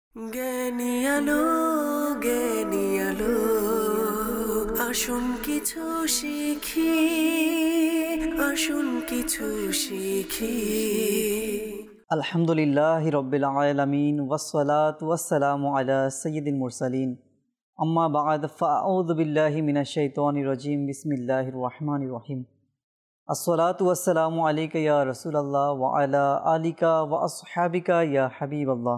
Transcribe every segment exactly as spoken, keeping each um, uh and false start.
জ্ঞানী আলো জ্ঞানী আলো আসুন কিছু শিখি আসুন কিছু শিখি আলহামদুলিল্লাহি রাব্বিল আলামিন ওয়াসসালাতু ওয়াসসালামু আলা সাইয়্যিদিল মুরসালিন আম্মা বা'দ ফাআউযু বিল্লাহি মিনাশ শাইতানির রাজীম বিসমিল্লাহির রহমানির রহিম আসসালাতু ওয়াসসালামু আলাইকা ইয়া রাসূলুল্লাহ ওয়া আলা আলিকা ওয়া আসহাবিকা ইয়া হাবিবাল্লাহ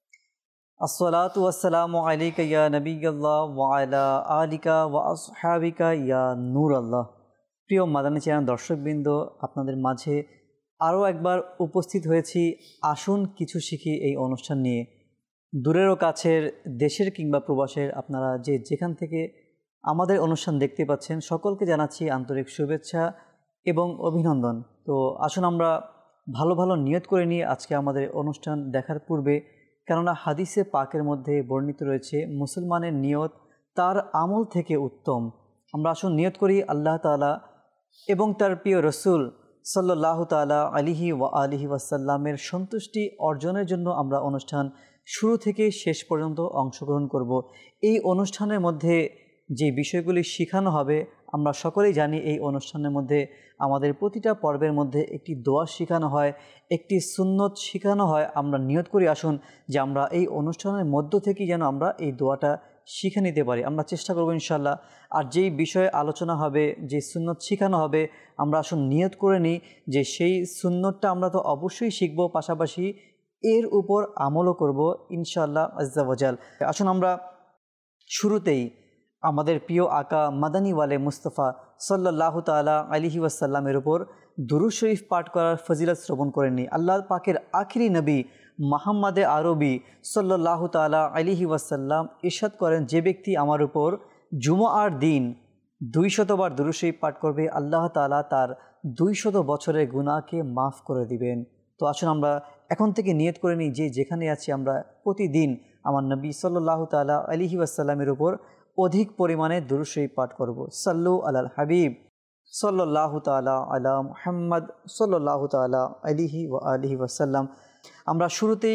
আসসালাতু ওয়াসসালামু আলাইকা ইয়া নবিয়াল্লাহ ওয়া আলা আলিকা ওয়া আসহাবিকা ইয়া নূরাল্লাহ। প্রিয় মাদানী চ্যানেল দর্শকবৃন্দ, আপনাদের মাঝে আরও একবার উপস্থিত হয়েছি আসুন কিছু শিখি এই অনুষ্ঠান নিয়ে। দূরেরও কাছের, দেশের কিংবা প্রবাসের আপনারা যে যেখান থেকে আমাদের অনুষ্ঠান দেখতে পাচ্ছেন সকলকে জানাচ্ছি আন্তরিক শুভেচ্ছা এবং অভিনন্দন। তো আসুন আমরা ভালো ভালো নিয়ত করে নিয়ে আজকে আমাদের অনুষ্ঠান দেখার পূর্বে, কেননা হাদিসে পাকের মধ্যে বর্ণিত রয়েছে মুসলমানের নিয়ত তার আমল থেকে উত্তম। আমরা আসুন নিয়ত করি আল্লাহ তাআলা এবং তার প্রিয় রসুল সাল্লাল্লাহু তাআলা আলিহি ওয়া আলিহি ওয়াসাল্লামের সন্তুষ্টি অর্জনের জন্য আমরা অনুষ্ঠান শুরু থেকে শেষ পর্যন্ত অংশগ্রহণ করব। এই অনুষ্ঠানের মধ্যে যে বিষয়গুলি শেখানো হবে আমরা সকলেই জানি, এই অনুষ্ঠানের মধ্যে আমাদের প্রতিটা পর্বের মধ্যে একটি দোয়া শেখানো হয়, একটি সুন্নত শেখানো হয়। আমরা নিয়ত করি আসুন যে আমরা এই অনুষ্ঠানের মধ্য থেকেই যেন আমরা এই দোয়াটা শিখে নিতে পারি। আমরা চেষ্টা করব ইনশাআল্লাহ। আর যেই বিষয়ে আলোচনা হবে, যে সুন্নত শেখানো হবে, আমরা আসুন নিয়ত করে নিই যে সেই সুন্নতটা আমরা তো অবশ্যই শিখব, পাশাপাশি এর উপর আমলও করব ইনশাআল্লাহ আজ্জা ওয়াজাল। আসুন আমরা শুরুতেই আমাদের প্রিয় আকা মাদানী ওয়ালে মুস্তাফা সাল্লাল্লাহু তাআলা আলাইহি ওয়াসাল্লামের উপর দুরূদ শরীফ পাঠ করার ফজিলত শ্রবণ করে নিই। আল্লাহ পাকের আখিরি নবী মুহাম্মদে আরবি সাল্লাল্লাহু তাআলা আলাইহি ওয়াসাল্লাম ইরশাদ করেন, যে ব্যক্তি আমার উপর জুমআর দিন দুই শতবার দুরূদ শরীফ পাঠ করবে আল্লাহ তাআলা তার দুই শত বছরের গুনাহকে মাফ করে দিবেন। তো আসুন আমরা এখন থেকে নিয়ত করে নিই যে যেখানে আছি আমরা প্রতিদিন আমার নবী সাল্লাল্লাহু তাআলা আলাইহি ওয়াসাল্লামের উপর অধিক পরিমাণে দুরূদ শরীফ পাঠ করব। সাল্লু আলাল হাবিব সাল্লাল্লাহু তাআলা আলা মুহাম্মদ সাল্লাল্লাহু তাআলা আলাইহি ওয়া আলিহি ওয়াসাল্লাম। আমরা শুরুতেই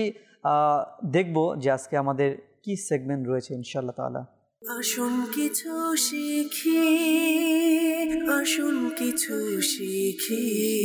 দেখব যে আজকে আমাদের কি সেগমেন্ট রয়েছে ইনশাআল্লাহ তাআলা। আসুন কিছু শিখি আসুন কিছু শিখি।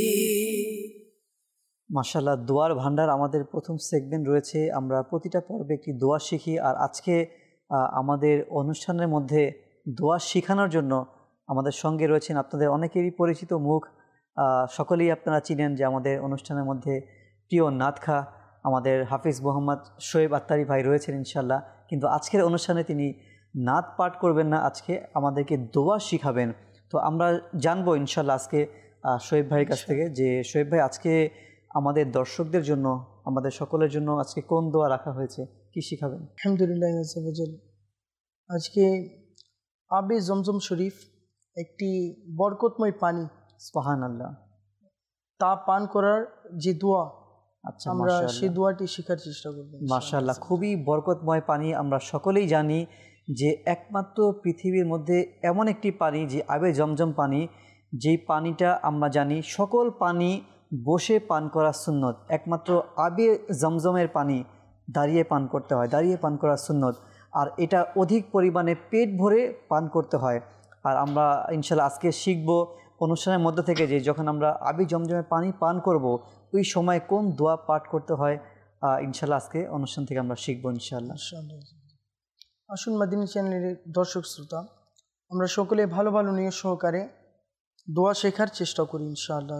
মাশাআল্লাহ, দোয়ার ভান্ডার আমাদের প্রথম সেগমেন্ট রয়েছে। আমরা প্রতিটা পর্বে একটি দোয়া শিখি, আর আজকে আমাদের অনুষ্ঠানের মধ্যে দোয়া শেখানোর জন্য আমাদের সঙ্গে রয়েছেন আপনাদের অনেকেরই পরিচিত মুখ, সকলেই আপনারা চিনেন যে আমাদের অনুষ্ঠানের মধ্যে প্রিয় নাতখা আমাদের হাফিজ মোহাম্মদ শোয়েব আত্তারি ভাই রয়েছেন ইনশাআল্লাহ। কিন্তু আজকের অনুষ্ঠানে তিনি নাত পাঠ করবেন না, আজকে আমাদেরকে দোয়া শিখাবেন। তো আমরা জানবো ইনশাআল্লাহ আজকে শোয়েব ভাইয়ের কাছ থেকে যে শোয়েব ভাই আজকে আমাদের দর্শকদের জন্য, আমাদের সকলের জন্য আজকে কোন দোয়া রাখা হয়েছে, কি শিখাবেন? আলহামদুলিল্লাহ, আজকে আবে জমজম শরীফ একটি বরকতময় পানি, সুবহানাল্লাহ, তা পান করার যে দোয়া, আচ্ছা আমরা সেই দোয়াটি শেখার চেষ্টা করব মাশাআল্লাহ। খুবই বরকতময় পানি। আমরা সকলেই জানি যে একমাত্র পৃথিবীর মধ্যে এমন একটি পানি যে আবে জমজম পানি, যেই পানিটা আমরা জানি সকল পানি বসে পান করা সুন্নত, একমাত্র আবে জমজমের পানি দাঁড়িয়ে পান করতে হয়, দাঁড়িয়ে পান করা সুন্নত, আর এটা অধিক পরিমাণে পেট ভরে পান করতে হয়। আর আমরা ইনশাআল্লাহ আজকে শিখব অনুষ্ঠানের মধ্যে থেকে যে যখন আমরা আবি জমজমের পানি পান করব ওই সময় কোন দোয়া পাঠ করতে হয়, ইনশাআল্লাহ আজকে অনুষ্ঠান থেকে আমরা শিখব ইনশাআল্লাহ। আসুন মাদিনী চ্যানেলের দর্শক শ্রোতা, আমরা সকলে ভালো ভালো নিয়ত সহকারে দোয়া শেখার চেষ্টা করি ইনশাআল্লাহ।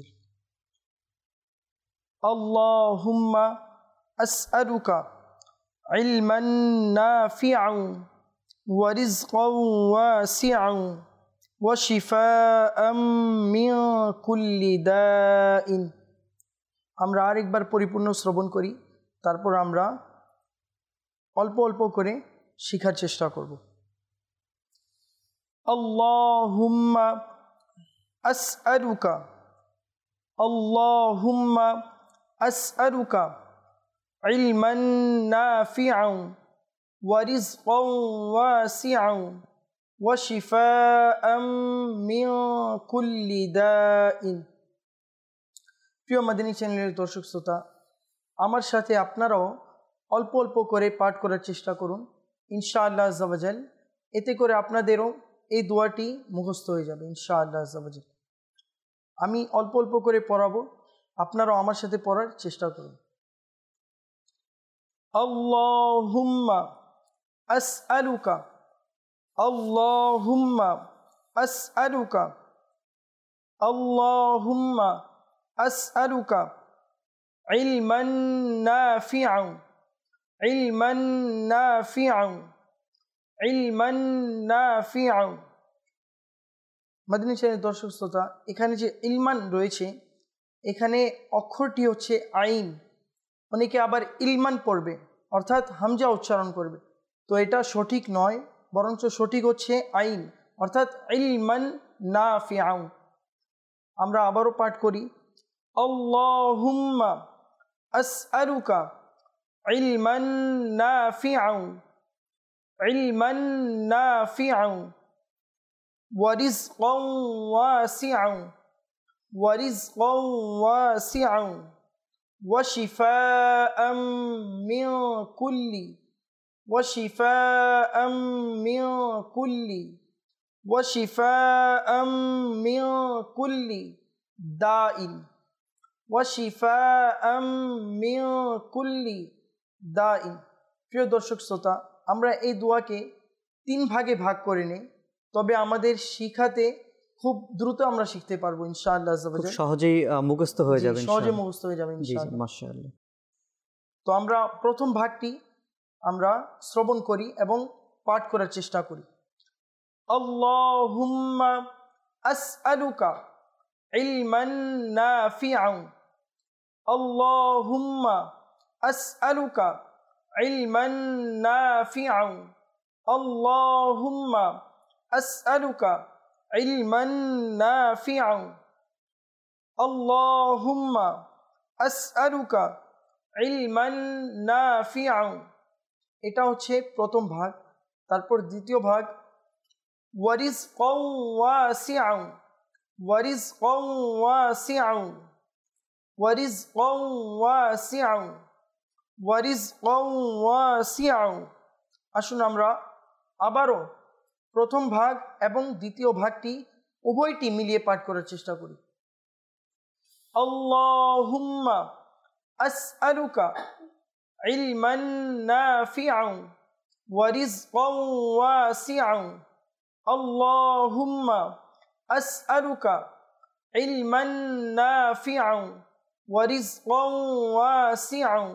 আল্লাহুম্মা আসআলুকা ইলমান নাফিআন ওয়া রিজকান ওয়াসিআন ওয়া শিফাআন মিন কুল্লি দাইন। আমরা আরেকবার পরিপূর্ণ শ্রবণ করি, তারপর আমরা অল্প অল্প করে শেখার চেষ্টা করব। আল্লাহুম্মা আসআলুকা আল্লাহুম্মা আসআলুকা ইলমান নাফিআন ওয়া রিজকান ওয়াসিআন ওয়া শিফাআন মিন কুল্লি দাইন। প্রিয় মাদিনী চ্যানেলের দর্শক শ্রোতা, আমার সাথে আপনারাও অল্প অল্প করে পাঠ করার চেষ্টা করুন ইনশাআল্লাহ আজ্জা ওয়া জাল। এতে করে আপনাদেরও এই দোয়াটি মুখস্থ হয়ে যাবে ইনশাআল্লাহ আজ্জা ওয়া জাল। আমি অল্প অল্প করে পড়াবো, আপনারাও আমার সাথে পড়ার চেষ্টা করুন। আল্লাহুম্মা আসআলুকা, আল্লাহুম্মা আসআলুকা, আল্লাহুম্মা আসআলুকা ইলমান নাফিআন, ইলমান নাফিআন, ইলমান নাফিআন। মাদিনী চ্যানেলের দর্শক শ্রোতা, এখানে যে ইলমান রয়েছে, এখানে অক্ষরটি হচ্ছে আইন। অনেকে আবার ইলমান পড়বে, অর্থাৎ হামজা উচ্চারণ করবে, তো এটা সঠিক নয়, বরঞ্চ সঠিক হচ্ছে আইন, অর্থাৎ ইলমান নাফিআন। আমরা আবারও পাঠ করি, আল্লাহুম্মা আসআলুকা ইলমান নাফিআন, ইলমান নাফিআন ওয়া রিজকান ওয়াসিআন, ওয়া রিজকান ওয়াসিআন ওয়া শিফাআন মিন কুল্লি, ওয়া শিফাআন মিন কুল্লি, ওয়া শিফাআন মিন কুল্লি দাইন, ওয়া শিফাআন মিন কুল্লি দাইন। প্রিয় দর্শক শ্রোতা, আমরা এই দোয়াকে তিন ভাগে ভাগ করে নেই, তবে আমাদের শিখাতে খুব দ্রুত আমরা শিখতে পারবো ইনশাআল্লাহ আজ্জা ওয়া জাল। সহজেই মুখস্থ হয়ে যাবে, সহজে মুখস্থ হয়ে যাবে ইনশাআল্লাহ। মাশাআল্লাহ। তো আমরা প্রথম ভাগটি আমরা শ্রবণ করি এবং পাঠ করার চেষ্টা করি। আল্লাহুম্মা আসআলুকা ইলমান নাফিআন, আল্লাহুম্মা আসআলুকা ইলমান নাফিআন, আল্লাহুম্মা আসআলুকা ইলমান নাফিআন, আল্লাহুম্মা আসআলুকা ইলমান নাফিআন। এটা হচ্ছে প্রথম ভাগ। তারপর দ্বিতীয় ভাগ, ওয়া রিজকান ওয়াসিআন, ওয়া রিজকান ওয়াসিআন, ওয়া রিজকান ওয়াসিআন, ওয়া রিজকান ওয়াসিআন। আসুন আমরা আবারও প্রথম ভাগ এবং দ্বিতীয় ভাগটি উভয়টি মিলিয়ে পাঠ করার চেষ্টা করি। আল্লাহুম্মা আসআলুকা ইলমান নাফিআন ওয়া রিজকান ওয়াসিআন, আল্লাহুম্মা আসআলুকা ইলমান নাফিআন ওয়া রিজকান ওয়াসিআন,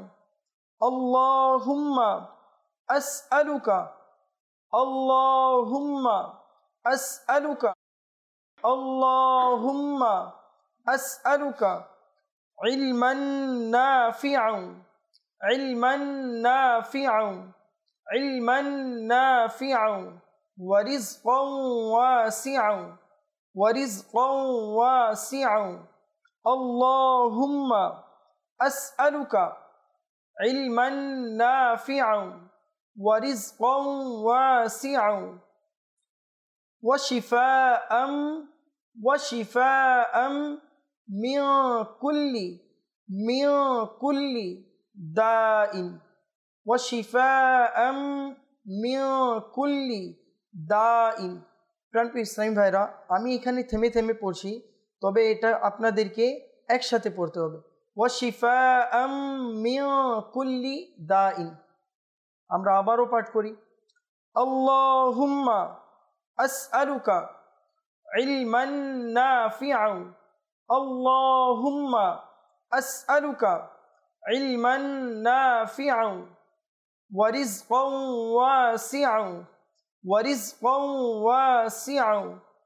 আল্লাহুম্মা আসআলুকা, আল্লাহুম্মা আসআলুকা, আল্লাহুম্মা আসআলুকা ইলমান নাফিআন, ইলমান নাফিআন, ইলমান নাফিআন ওয়া রিজকান ওয়াসিআন, ওয়া রিজকান ওয়াসিআন, আল্লাহুম্মা আসআলুকা ইলমান নাফিআন ওয়া রিজকান ওয়াসিআন ওয়া শিফাআন, ওয়া শিফাআন মিন কুল্লি, মিন কুল্লি দাইন, ওয়া শিফাআন মিন কুল্লি দাইন। প্রাণপ্রিয় ইসলামী ভাইরা, আমি এখানে থেমে থেমে পড়ছি, তবে এটা আপনাদেরকে একসাথে পড়তে হবে। ওয়া শিফাআন মিন কুল্লি দাইন। আমরা আবারও পাঠ করি, আল্লাহুম্মা আসআলুকা ইলমান নাফিআন, আল্লাহুম্মা আসআলুকা ইলমান নাফিআন ওয়া রিজকান ওয়াসিআন, ওয়া রিজকান ওয়াসিআন,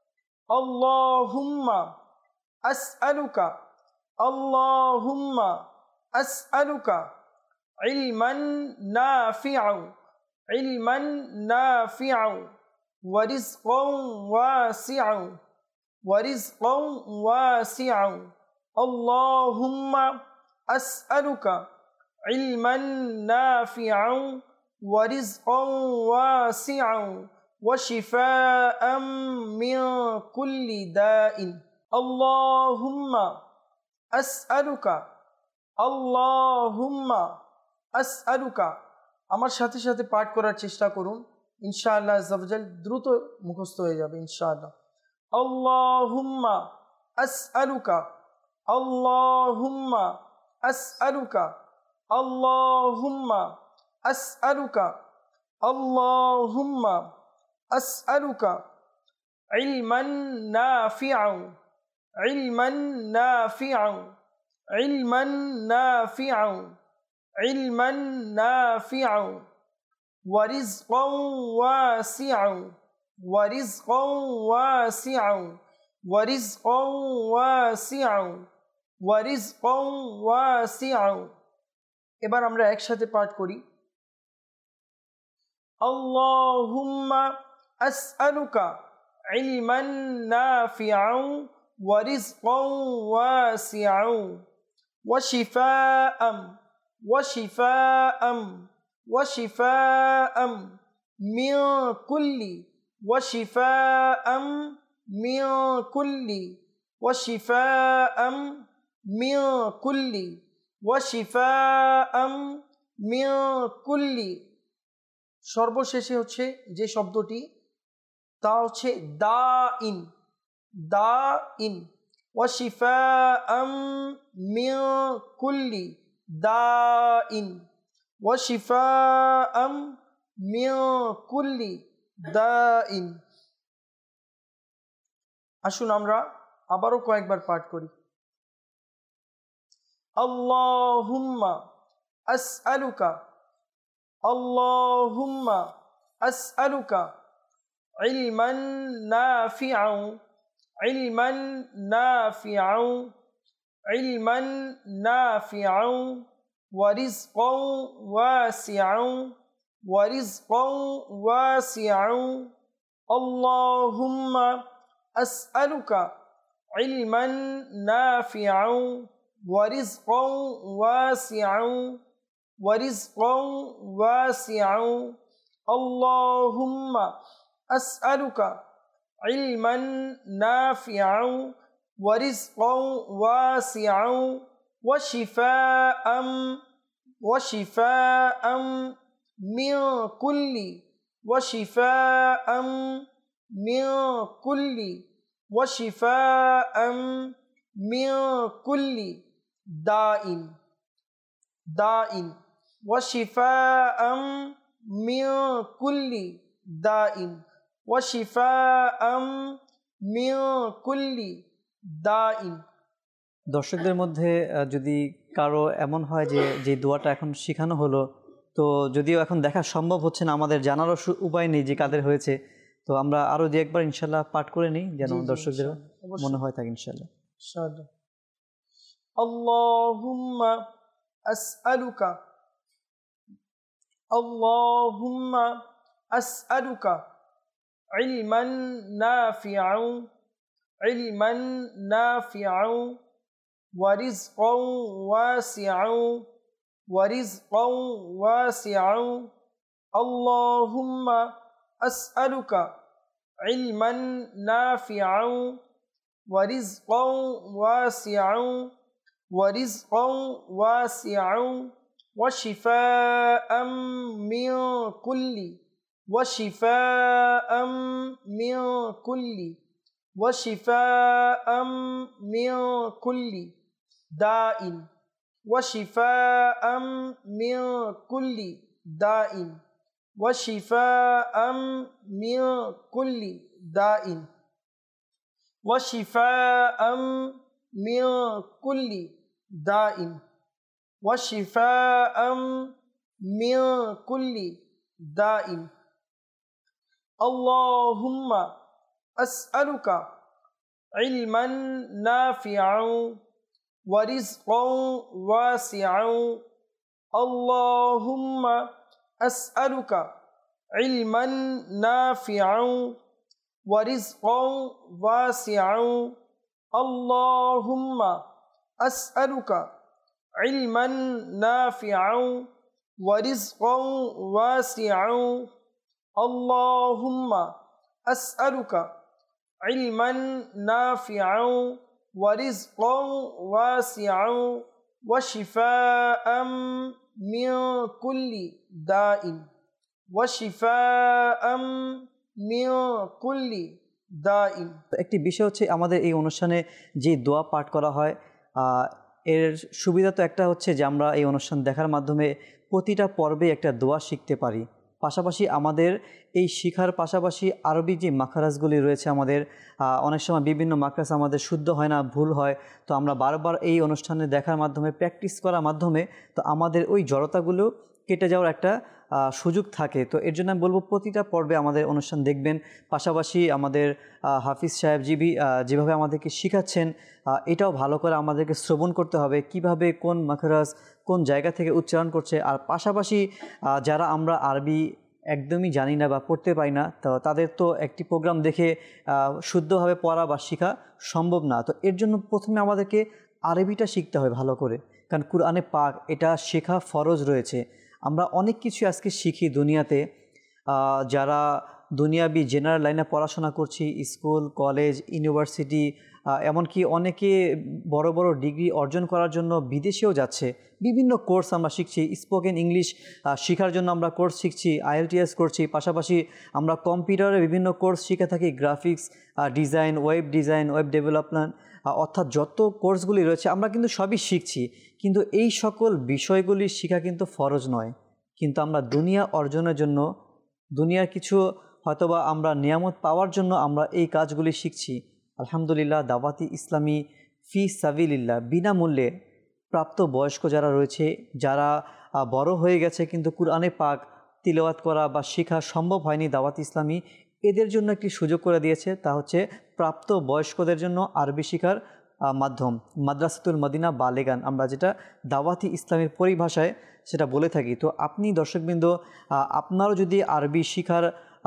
আল্লাহুম্মা আসআলুকা, আল্লাহুম্মা আসআলুকা ইলমান নাফিআন, ইলমান নাফিআন ওয়া রিজকান ওয়াসিআন, ওয়া রিজকান ওয়াসিআন, আল্লাহুম্মা আসআলুকা ইলমান নাফিআন ওয়া রিজকান ওয়াসিআন ওয়া শিফাআন মিন কুল্লি দাইন, আল্লাহুম্মা আসআলুকা, আল্লাহুম্মা আসআলুকা। আমার সাথে সাথে পাঠ করার চেষ্টা করুন, ইনশাআল্লাহ আজ্জা ওয়া জাল দ্রুত মুখস্থ হয়ে যাবে ইনশাআল্লাহ। আল্লাহুম্মা আসআলুকা, আল্লাহুম্মা আসআলুকা, আল্লাহুম্মা আসআলুকা, আল্লাহুম্মা আসআলুকা ইলমান নাফিআন, ইলমান নাফিআন, ইলমান নাফিআন, ইলমান নাফিআন ওয়া রিজকান ওয়াসিআন, ওয়া রিজকান ওয়াসিআন, ওয়া রিজকান ওয়াসিআন, ওয়া রিজকান ওয়াসিআন। এবার আমরা একসাথে পাঠ করি। আল্লাহুম্মা আসআলুকা ইলমান নাফিআন ওয়া রিজকান ওয়াসিআন ওয়া শিফাআন, ওয়া শিফাআন, ওয়া শিফাআন মিন কুল্লি, ওয়া শিফাআন মিন কুল্লি, ওয়া শিফাআন মিন কুল্লি, ওয়া শিফাআন মিন কুল্লি। সর্বশেষে হচ্ছে যে শব্দটি তা হচ্ছে দাইন, দাইন, ওয়া শিফাআন মিন কুল্লি দাইন, ওয়া শিফাআন মিন কুল্লি দাইন। আসুন আমরা আবারও কয়েকবার পাঠ করি। আল্লাহুম্মা আসআলুকা, আল্লাহুম্মা আসআলুকা ইলমান নাফিআন, ইলমান নাফিআন, ইলমান নাফিআন ওয়া রিজকান ওয়াসিআন, ওয়া রিজকান ওয়াসিআন। আল্লাহুম্মা আসআলুকা ইলমান নাফিআন ওয়া রিজকান ওয়াসিআন, ওয়া রিজকান ওয়াসিআন। আল্লাহুম্মা আসআলুকা ইলমান নাফিআন ওয়া রিজকান ওয়াসিআন ওয়া শিফাআন, ওয়া শিফাআন মিন কুল্লি, ওয়া শিফাআন মিন কুল্লি, ওয়া শিফাআন মিন কুল্লি দাইন, দাইন, ওয়া শিফাআন মিন কুল্লি দাইন, ওয়া শিফাআন মিন কুল্লি দাইন। দর্শকদের মধ্যে যদি কারো এমন হয় যে যে দোয়াটা এখন শেখানো হলো, তো যদিও এখন দেখা সম্ভব হচ্ছে না, আমাদের জানারও উপায় নেই যে কাদের হয়েছে, তো আমরা আরও যে একবার ইনশাল্লাহ পাঠ করে নিই যেন দর্শকদের মনে হয় থাকে ইনশাল্লাহ। আল্লাহুম্মা আসআলুকা, আল্লাহুম্মা আসআলুকা ইলমান নাফিআন, ইলমান নাফিআন ওয়া রিজকান ওয়াসিআন, ওয়া রিজকান ওয়াসিআন। আল্লাহুম্মা আসআলুকা ইলমান নাফিআন ওয়া রিজকান ওয়াসিআন, ওয়া রিজকান ওয়াসিআন ওয়া শিফাআন মিন কুল্লি, ওয়া শিফাআন মিন কুল্লি, ওয়া শিফাআন মিন কুল্লি দাইন, ওয়া শিফাআন মিন কুল্লি দাইন, ওয়া শিফাআন মিন কুল্লি দাইন, ওয়া শিফাআন মিন কুল্লি দাইন, ওয়া শিফাআন মিন কুল্লি দাইন। আল্লাহুম্মা আসআলুকা ইলমান নাফিআন ওয়া রিজকান ওয়াসিআন। আল্লাহুম্মা আসআলুকা ইলমান নাফিআন ওয়া রিজকান ওয়াসিআন। আল্লাহুম্মা আসআলুকা ইলমান নাফিআন ওয়া রিজকান ওয়াসিআন। আল্লাহুম্মা আসআলুকা ইলমান নাফিআন ওয়া রিজকান ওয়াসিআন ওয়া শিফাআন মিন কুল্লি দাইন ওয়া শিফাআম মিন কুল্লি দাইন। একটি বিষয় হচ্ছে আমাদের এই অনুষ্ঠানে যে দোয়া পাঠ করা হয়, এর সুবিধা তো একটা হচ্ছে যে আমরা এই অনুষ্ঠান দেখার মাধ্যমে প্রতিটা পর্বে একটা দোয়া শিখতে পারি। পাশাপাশি আমাদের এই শিখার পাশাপাশি আরবি যে মাখরাজগুলি রয়েছে, আমাদের অনেক সময় বিভিন্ন মাখরাজ আমাদের শুদ্ধ হয় না, ভুল হয়। তো আমরা বারবার এই অনুষ্ঠানে দেখার মাধ্যমে, প্র্যাকটিস করার মাধ্যমে তো আমাদের ওই জড়তাগুলো কেটে যাওয়ার একটা সুযোগ থাকে। তো এর জন্য আমি বলবো প্রতিটা পর্বে আমাদের অনুষ্ঠান দেখবেন। পাশাপাশি আমাদের হাফিজ সাহেব জিবি যেভাবে আমাদেরকে শিখাচ্ছেন, এটাও ভালো করে আমাদেরকে শ্রবণ করতে হবে, কিভাবে কোন মাখরাজ কোন জায়গা থেকে উচ্চারণ করছে। আর পাশাপাশি যারা আমরা আরবি একদমই জানি না বা পড়তে পারি না, তো তাদের তো একটি প্রোগ্রাম দেখে শুদ্ধভাবে পড়া বা শেখা সম্ভব না। তো এর জন্য প্রথমে আমাদেরকে আরবিটা শিখতে হবে ভালো করে, কারণ কুরআনে পাক এটা শেখা ফরজ রয়েছে। আমরা অনেক কিছু আজকে শিখি দুনিয়াতে, যারা দুনিয়াবি জেনারেল লাইনে পড়াশোনা করছি, স্কুল কলেজ ইউনিভার্সিটি, এমনকি অনেকে বড় বড় ডিগ্রি অর্জন করার জন্য বিদেশেও যাচ্ছে। বিভিন্ন কোর্স আমরা শিখছি, স্পোকেন ইংলিশ শেখার জন্য আমরা কোর্স শিখছি, আইএলটিএস করছি। পাশাপাশি আমরা কম্পিউটারে বিভিন্ন কোর্স শিখে থাকি, graphics design, web design, web development, অর্থাৎ যত কোর্সগুলি রয়েছে আমরা কিন্তু সবই শিখছি। কিন্তু এই সকল বিষয়গুলি শেখা কিন্তু ফরজ নয়। কিন্তু আমরা দুনিয়া অর্জনের জন্য, দুনিয়ার কিছু হয়তোবা আমরা নিয়ামত পাওয়ার জন্য আমরা এই কাজগুলি শিখছি। আলহামদুলিল্লাহ, দাওয়াতি ইসলামী ফি সাবিলিল্লাহ বিনামূল্যে প্রাপ্ত বয়স্ক যারা রয়েছে, যারা বড় হয়ে গেছে কিন্তু কুরআনে পাক তিলাওয়াত করা বা শেখা সম্ভব হয়নি, দাওয়াতি ইসলামী এদের জন্য একটি সুযোগ করে দিয়েছে। তা হচ্ছে প্রাপ্ত বয়স্কদের জন্য আরবি শেখার মাধ্যম মাদ্রাসাতুল মদিনা বালেগান, আমরা যেটা দাওয়াতি ইসলামের পরিভাষায় সেটা বলে থাকি। তো আপনি দর্শকবৃন্দ, আপনারও যদি আরবি শেখার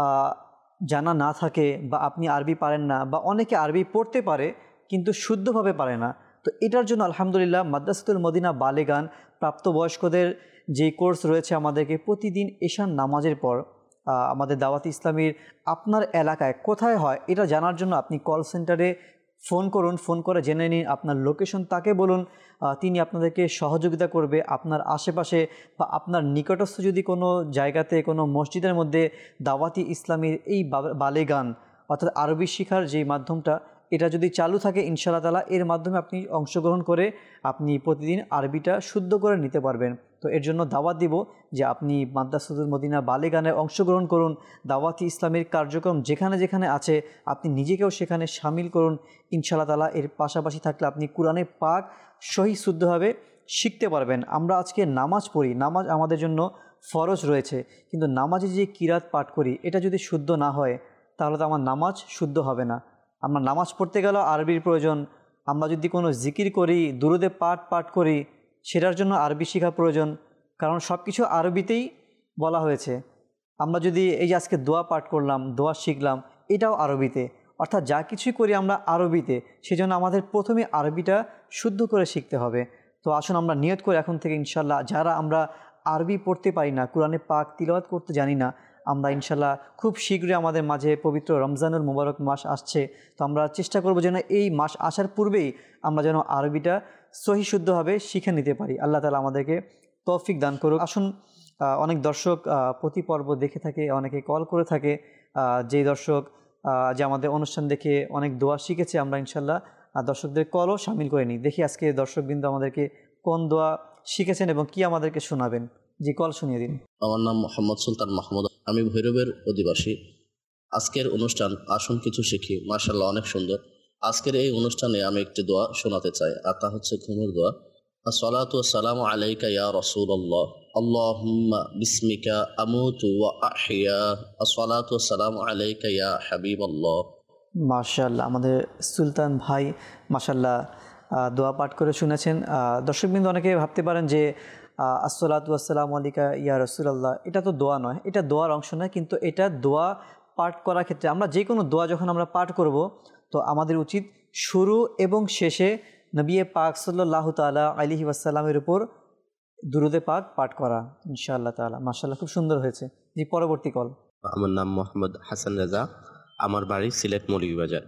জানা না থাকে বা আপনি আরবি পারেন না, বা অনেকে আরবি পড়তে পারে কিন্তু শুদ্ধভাবে পারে না, তো এটার জন্য আলহামদুলিল্লাহ মাদ্রাসাতুল মদিনা বালেগান প্রাপ্তবয়স্কদের যে কোর্স রয়েছে, আমাদেরকে প্রতিদিন এশার নামাজের পর আমাদের দাওয়াতি ইসলামীর আপনার এলাকায় কোথায় হয় এটা জানার জন্য আপনি কল সেন্টারে ফোন করুন। ফোন করে জেনে নিন আপনার লোকেশন, তাকে বলুন, তিনি আপনাদেরকে সহযোগিতা করবে। আপনার আশেপাশে বা আপনার নিকটস্থ যদি কোনো জায়গাতে কোনো মসজিদের মধ্যে দাওয়াতি ইসলামীর এই বালেগান অর্থাৎ আরবি শিখার যেই মাধ্যমটা, এটা যদি চালু থাকে ইনশাআল্লাহ তাআলা এর মাধ্যমে আপনি অংশগ্রহণ করে আপনি প্রতিদিন আরবিটা শুদ্ধ করে নিতে পারবেন। তো এর জন্য দাওয়াত দিব যে আপনি মাদ্রাসাতুল মদিনা বালেগানে অংশগ্রহণ করুন। দাওয়াতি ইসলামের কার্যক্রম যেখানে যেখানে আছে আপনি নিজেকেও সেখানে শামিল করুন ইনশাআল্লাহ তাআলা। এর পাশাপাশি থাকলে আপনি কুরআনে পাক সহি শুদ্ধভাবে শিখতে পারবেন। আমরা আজকে নামাজ পড়ি, নামাজ আমাদের জন্য ফরজ রয়েছে, কিন্তু নামাজে যে কিরাত পাঠ করি এটা যদি শুদ্ধ না হয় তাহলে তো আমার নামাজ শুদ্ধ হবে না। আমরা নামাজ পড়তে গেলেও আরবির প্রয়োজন, আমরা যদি কোনো জিকির করি, দুরুদে পাঠ পাঠ করি সেটার জন্য আরবি শেখা প্রয়োজন, কারণ সব কিছু আরবিতেই বলা হয়েছে। আমরা যদি এই যে আজকে দোয়া পাঠ করলাম, দোয়া শিখলাম, এটাও আরবিতে, অর্থাৎ যা কিছুই করি আমরা আরবিতে, সেজন্য আমাদের প্রথমে আরবিটা শুদ্ধ করে শিখতে হবে। তো আসুন আমরা নিয়ত করি এখন থেকে ইনশাল্লাহ, যারা আমরা আরবি পড়তে পারি না, কুরআনে পাক তিলাওয়াত করতে জানি না, আমরা ইনশাল্লাহ খুব শীঘ্রই আমাদের মাঝে পবিত্র রমজানুল মুবারক মাস আসছে। তো আমরা চেষ্টা করব যেন এই মাস আসার পূর্বেই আমরা যেন আরবিটা সহি শুদ্ধভাবে শিখে নিতে পারি। আল্লাহ তাআলা আমাদেরকে তৌফিক দান করুক। আসুন, অনেক দর্শক প্রতি পর্ব দেখে থাকে, অনেকে কল করে থাকে, যেই দর্শক যে আমাদের অনুষ্ঠান দেখে অনেক দোয়া শিখেছে, আমরা ইনশাল্লাহ দর্শকদের কলও শামিল করে নিই। দেখি আজকে দর্শকবৃন্দ আমাদেরকে কোন দোয়া শিখেছেন এবং কি আমাদেরকে শোনাবেন। জি, কল শুনিয়ে দিন। আমার নাম মোহাম্মদ সুলতান মাহমুদ, আমি ভৈরবের অধিবাসী। আজকের অনুষ্ঠান আসুন কিছু শিখি মাশাআল্লাহ অনেক সুন্দর। আজকের এই অনুষ্ঠানে আমি একটি দোয়া শোনাতে চাই, আর তা হচ্ছে ঘুমের দোয়া। আসসালাতু ওয়াসসালামু আলাইকা ইয়া রাসূলুল্লাহ, আল্লাহুম্মা বিসমিকা আমুতু ওয়া আহইয়া, আসসালাতু ওয়াসসালামু আলাইকা ইয়া হাবিবাল্লাহ। মাশাআল্লাহ, আমাদের সুলতান ভাই মাশাআল্লাহ দোয়া পাঠ করে শুনেছেন। দর্শকবৃন্দ অনেকে ভাবতে পারেন যে আসসালাতু ওয়াসসালামু আলাইকা ইয়া রাসূলুল্লাহ এটা তো দোয়া নয়, এটা দোয়ার অংশ নয়, কিন্তু এটা দোয়া পাঠ করার ক্ষেত্রে আমরা যে কোনো দোয়া যখন আমরা পাঠ করব তো আমাদের উচিত শুরু এবং শেষে নবী পাক সাল্লাল্লাহু তাআলা আলাইহি ওয়াসাল্লামের উপর দুরুদে পাক পাঠ করা ইনশাআল্লাহ তাআলা। মাশাআল্লাহ, খুব সুন্দর হয়েছে। জি, পরবর্তী কল। আমার নাম মোহাম্মদ হাসান রেজা, আমার বাড়ি সিলেট মৌলভীবাজার।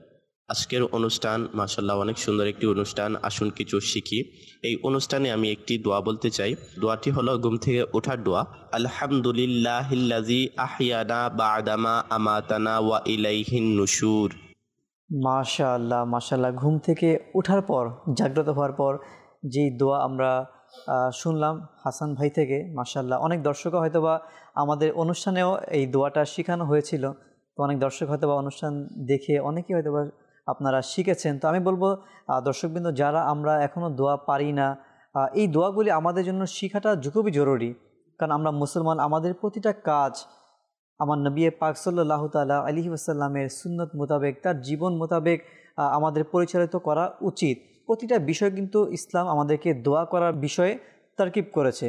আজকের অনুষ্ঠান মাশাআল্লাহ অনেক সুন্দর একটি অনুষ্ঠান, আসুন কিছু শিখি। এই অনুষ্ঠানে আমি একটি দোয়া বলতে চাই। দোয়াটি হলো ঘুম থেকে ওঠার দোয়া। আলহামদুলিল্লাহিল্লাযী আহইয়ানা বা'দামা আমাতানা ওয়া ইলাইহিন নুশুর। মাশাআল্লাহ মাশাআল্লাহ, ঘুম থেকে ওঠার পর, জাগ্রত হওয়ার পর যেই দোয়া আমরা আহ, শুনলাম হাসান ভাই থেকে, মাশাআল্লাহ অনেক দর্শক হয়তোবা আমাদের অনুষ্ঠানেও এই দোয়াটা শেখানো হয়েছিল। তো অনেক দর্শক হয়তোবা অনুষ্ঠান দেখে অনেকেই হয়তোবা আপনারা শিখেছেন। তো আমি বলবো আহ, দর্শকবৃন্দ, যারা আমরা এখনও দোয়া পারি না, আহ, এই দোয়াগুলি আমাদের জন্য শেখাটা খুবই জরুরি। কারণ আমরা মুসলমান, আমাদের প্রতিটা কাজ আমার নবী পাক সাল্লাল্লাহু তাআলা আলাইহি ওয়াসাল্লামের সুন্নত মোতাবেক, তার জীবন মোতাবেক আহ, আমাদের পরিচালিত করা উচিত। প্রতিটা বিষয় কিন্তু ইসলাম আমাদেরকে দোয়া করার বিষয়ে তারকিব করেছে।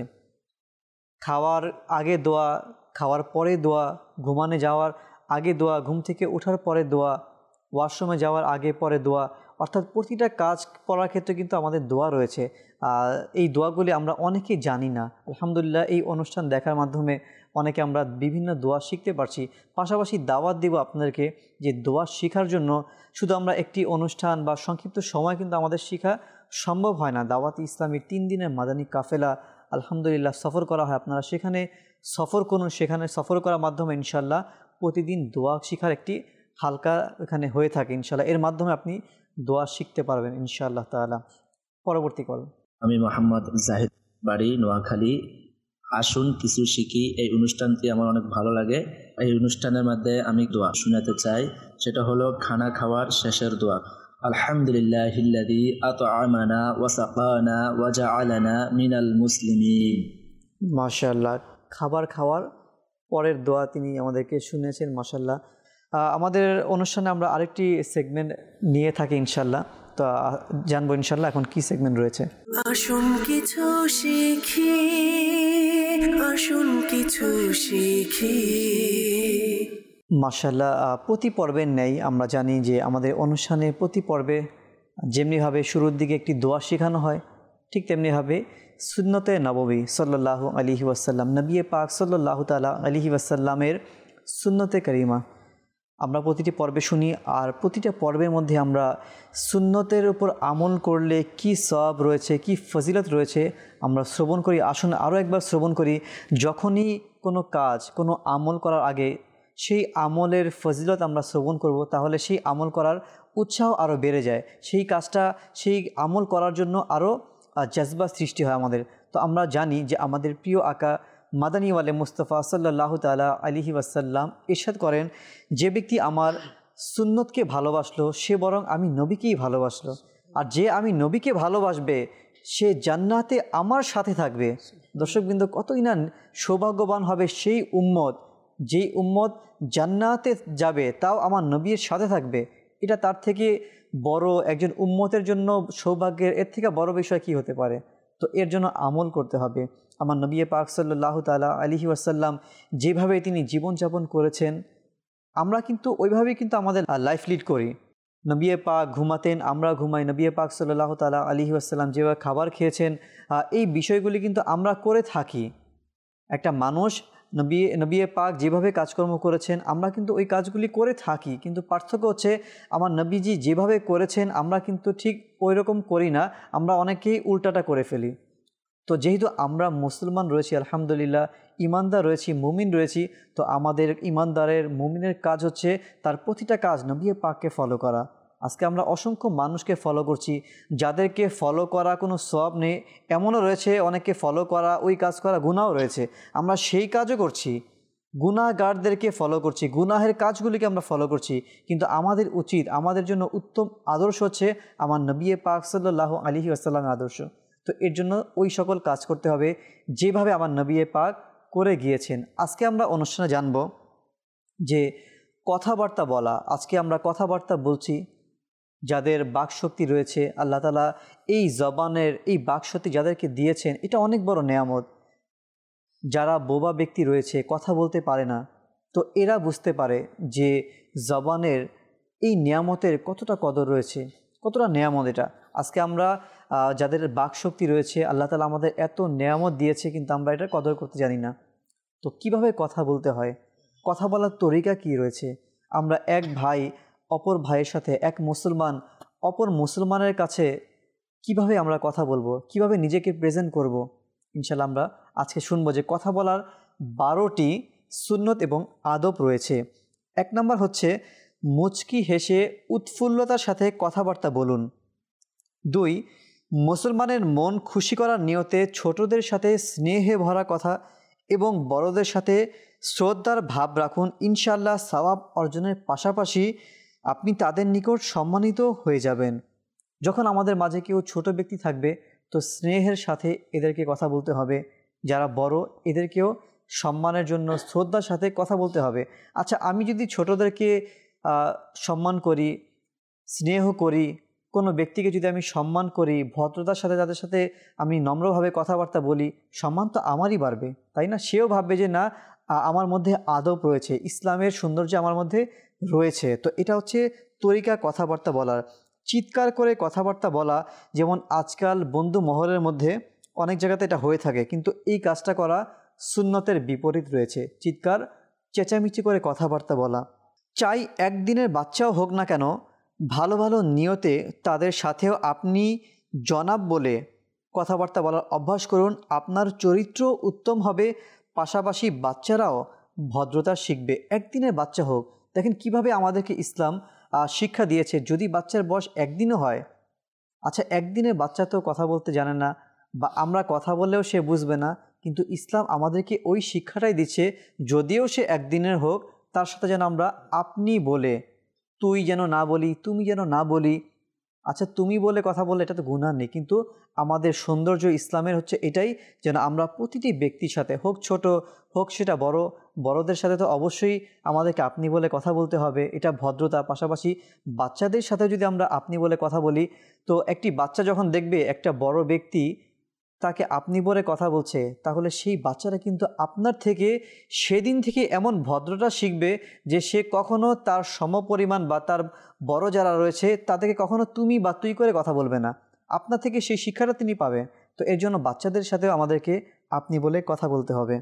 খাওয়ার আগে দোয়া, খাওয়ার পরে দোয়া, ঘুমানো যাওয়ার আগে দোয়া, ঘুম থেকে ওঠার পরে দোয়া, ওয়াশরুমে যাওয়ার আগে পরে দোয়া, অর্থাৎ প্রতিটা কাজ করার ক্ষেত্রে কিন্তু আমাদের দোয়া রয়েছে। আর এই দোয়াগুলি আমরা অনেকেই জানি না। আলহামদুলিল্লাহ এই অনুষ্ঠান দেখার মাধ্যমে অনেকে আমরা বিভিন্ন দোয়া শিখতে পারছি। পাশাপাশি দাওয়াত দিব আপনাদেরকে যে দোয়া শেখার জন্য শুধু আমরা একটি অনুষ্ঠান বা সংক্ষিপ্ত সময় কিন্তু আমাদের শেখা সম্ভব হয় না। দাওয়াত ইসলামীর তিন দিনের মাদানী কাফেলা আলহামদুলিল্লাহ সফর করা হয়। আপনারা সেখানে সফর করুন, সেখানে সফর করার মাধ্যমে ইনশাল্লাহ প্রতিদিন দোয়া শেখার একটি হালকা এখানে হয়ে থাকে ইনশাল্লাহ। এর মাধ্যমে আপনি দোয়া শিখতে পারবেন ইনশাআল্লাহ তাআলা। পরবর্তী কল। আমি মোহাম্মদ জাহিদ, বাড়ি নোয়াখালী। আসুন কিছু শিখি, এই অনুষ্ঠানটি আমার অনেক ভালো লাগে। এই অনুষ্ঠানের মধ্যে আমি দোয়া শোনাতে চাই, সেটা হলো খানা খাওয়ার শেষের দোয়া। আলহামদুলিল্লাহিল্লাযী আত'আমানা ওয়া সাকানা ওয়া জাআলানা মিনাল মুসলিমিন। মাশাআল্লাহ, খাবার খাওয়ার পরের দোয়া তিনি আমাদেরকে শুনিয়েছেন। মাশাআল্লাহ, আমাদের অনুষ্ঠানে আমরা আরেকটি সেগমেন্ট নিয়ে থাকি ইনশাআল্লাহ। তো জানবো ইনশাআল্লাহ এখন কি সেগমেন্ট রয়েছে। আসুন কিছু শিখি, আসুন কিছু শিখি। মাশাআল্লাহ, প্রতি পর্বের ন্যায় আমরা জানি যে আমাদের অনুষ্ঠানের প্রতি পর্বে যেমনিভাবে শুরুর দিকে একটি দোয়া শেখানো হয়, ঠিক তেমনিভাবে সুন্নতে নববী সাল্লাল্লাহু আলাইহি ওয়াসাল্লাম, নবী পাক সাল্লাল্লাহু তাআলা আলাইহি ওয়াসাল্লামের সুন্নতে কারিমা আমরা প্রতিটি পর্বে শুনি। আর প্রতিটা পর্বের মধ্যে আমরা সুন্নতের উপর আমল করলে কি সওয়াব রয়েছে, কি ফজিলত রয়েছে আমরা শ্রবণ করি। আসুন আরও একবার শ্রবণ করি। যখনই কোনো কাজ, কোনো আমল করার আগে সেই আমলের ফজিলত আমরা শ্রবণ করব, তাহলে সেই আমল করার উৎসাহ আরও বেড়ে যায়। সেই কাজটা, সেই আমল করার জন্য আরও জজবা সৃষ্টি হয় আমাদের। তো আমরা জানি যে আমাদের প্রিয় আকা মাদানী ওয়ালে মুস্তাফা সাল্লাল্লাহু তাআলা আলাইহি ওয়াসাল্লাম ইরশাদ করেন, যে ব্যক্তি আমার সুন্নতকে ভালোবাসলো সে বরং আমি নবীকেই ভালোবাসলো, আর যে আমি নবীকে ভালোবাসবে সে জান্নাতে আমার সাথে থাকবে। দর্শকবৃন্দ, কতই না সৌভাগ্যবান হবে সেই উম্মত, যেই উম্মত জান্নাতে যাবে তাও আমার নবীর সাথে থাকবে। এটা তার থেকে বড় একজন উম্মতের জন্য সৌভাগ্যের এর থেকে বড় বিষয় কি হতে পারে। তো এর জন্য আমল করতে হবে। আমার নবী পাক সাল্লাল্লাহু তাআলা আলাইহি ওয়াসাল্লাম যেভাবে তিনি জীবনযাপন করেছেন, আমরা কিন্তু ওইভাবেই কিন্তু আমাদের লাইফ লিড করি। নবী পাক ঘুমাতেন, আমরা ঘুমাই। নবী পাক সাল্লাল্লাহু তাআলা আলাইহি ওয়াসাল্লাম যেভাবে খাবার খেয়েছেন, এই বিষয়গুলি কিন্তু আমরা করে থাকি। একটা মানুষ নবী নবী পাক যেভাবে কাজকর্ম করেছেন আমরা কিন্তু ওই কাজগুলি করে থাকি, কিন্তু পার্থক্য হচ্ছে আমার নবীজি যেভাবে করেছেন আমরা কিন্তু ঠিক ওই রকম করি না, আমরা অনেকেই উল্টাটা করে ফেলি। তো যেহেতু আমরা মুসলমান রয়েছি, আলহামদুলিল্লাহ ইমানদার রয়েছি, মুমিন রয়েছি, তো আমাদের ইমানদারের মুমিনের কাজ হচ্ছে তার প্রতিটা কাজ নবী পাককে ফলো করা। আজকে আমরা অসংখ্য মানুষকে ফলো করছি, যাদেরকে ফলো করা কোনো সওয়াব নেই, এমনও রয়েছে অনেককে ফলো করা, ওই কাজ করা গুনাহও রয়েছে। আমরা সেই কাজও করছি, গুনাহগারদেরকে ফলো করছি, গুনাহের কাজগুলিকে আমরা ফলো করছি। কিন্তু আমাদের উচিত, আমাদের জন্য উত্তম আদর্শ হচ্ছে আমার নবী পাক সাল্লাল্লাহু আলাইহি ওয়াসাল্লামের আদর্শ। তো এর জন্য ওই সকল কাজ করতে হবে যেভাবে আমার নবী পাক করে গিয়েছেন। আজকে আমরা অনুষ্ঠানে জানব যে কথাবার্তা বলা। আজকে আমরা কথাবার্তা বলছি, যাদের বাকশক্তি রয়েছে, আল্লাহ তাআলা এই জবানের এই বাকশক্তি যাদেরকে দিয়েছেন, এটা অনেক বড় নেয়ামত। যারা বোবা ব্যক্তি রয়েছে, কথা বলতে পারে না, তো এরা বুঝতে পারে যে জবানের এই নেয়ামতের কতটা কদর রয়েছে, কতটা নেয়ামত এটা। আজকে আমরা যাদের বাকশক্তি রয়েছে, আল্লাহ তাআলা আমাদের এত নেয়ামত দিয়েছে, কিন্তু আমরা এটা কদর করতে জানি না। তো কিভাবে কথা বলতে হয়, কথা বলার তরিকা কি রয়েছে। আমরা এক ভাই অপর ভাইয়ের সাথে, এক মুসলমান অপর মুসলমানের কাছে কিভাবে আমরা কথা বলবো, কিভাবে নিজেকে প্রেজেন্ট করব, ইনশাল্লাহ আমরা আজকে শুনবো যে কথা বলার বারোটি সুন্নত এবং আদব রয়েছে। এক নম্বর হচ্ছে মুচকি হেসে উৎফুল্লতার সাথে কথাবার্তা বলুন। দুই, মুসলমানের মন খুশি করার নিয়তে ছোটদের সাথে স্নেহে ভরা কথা এবং বড়দের সাথে শ্রদ্ধার ভাব রাখুন। ইনশাআল্লাহ সওয়াব অর্জনের পাশাপাশি আপনি তাদের নিকট সম্মানিত হয়ে যাবেন। যখন আমাদের মাঝে কেউ ছোট ব্যক্তি থাকবে তো স্নেহের সাথে এদেরকে কথা বলতে হবে, যারা বড় এদেরকেও সম্মানের জন্য শ্রদ্ধার সাথে কথা বলতে হবে। আচ্ছা, আমি যদি ছোটদেরকে সম্মান করি, স্নেহ করি, কোনো ব্যক্তিকে যদি আমি সম্মান করি, ভদ্রতার সাথে তাদের সাথে আমি নম্রভাবে কথাবার্তা বলি, সম্মান তো আমারই বাড়বে, তাই না? সেও ভাববে যে না, আমার মধ্যে আদব রয়েছে, ইসলামের সৌন্দর্য আমার মধ্যে রয়েছে। তো এটা হচ্ছে তরিকা কথাবার্তা বলার। চিৎকার করে কথাবার্তা বলা, যেমন আজকাল বন্ধু মহলের মধ্যে অনেক জায়গাতে এটা হয়ে থাকে, কিন্তু এই কাজটা করা সুন্নতের বিপরীত রয়েছে। চিৎকার চেঁচামেচি করে কথাবার্তা বলা। চাই একদিনের বাচ্চাও হোক না কেন, ভালো ভালো নিয়তে তাদের সাথেও আপনি জনাব বলে কথাবার্তা বলার অভ্যাস করুন। আপনার চরিত্র উত্তম হবে, পাশাপাশি বাচ্চারাও ভদ্রতা শিখবে। একদিনের বাচ্চা হোক, দেখেন কিভাবে আমাদেরকে ইসলাম শিক্ষা দিয়েছে। যদি বাচ্চার বয়স একদিনও হয়, আচ্ছা একদিনের বাচ্চা তো কথা বলতে জানে না, বা আমরা কথা বললেও সে বুঝবে না, কিন্তু ইসলাম আমাদেরকে ওই শিক্ষাটাই দিচ্ছে, যদিও সে একদিনের হোক তার সাথে যেন আমরা আপনি বলে, তুই যেন না বলি, তুমি যেন না বলি। আচ্ছা তুমি বলে কথা বললে এটা তো গুনাহ নেই, কিন্তু আমাদের সৌন্দর্য ইসলামের হচ্ছে এটাই, যেন আমরা প্রতিটি ব্যক্তির সাথে, হোক ছোট হোক সেটা বড়, বড়দের সাথে তো অবশ্যই আমাদেরকে আপনি বলে কথা বলতে হবে, এটা ভদ্রতা। পাশাপাশি বাচ্চাদের সাথে যদি আমরা আপনি বলে কথা বলি, তো একটি বাচ্চা যখন দেখবে একটা বড় ব্যক্তি তাকে আপনি বলে কথা বলছে, তাহলে সেই বাচ্চারা কিন্তু আপনার থেকে সেদিন থেকে এমন ভদ্রতা শিখবে যে সে কখনো তার সমপরিমাণ বা তার বড় যারা রয়েছে তাদেরকে কখনো তুমি বা তুই করে কথা বলবে না। আপনার থেকে সেই শিক্ষাটা তিনি পাবে। তো এর জন্য বাচ্চাদের সাথেও আমাদেরকে আপনি বলে কথা বলতে হবে।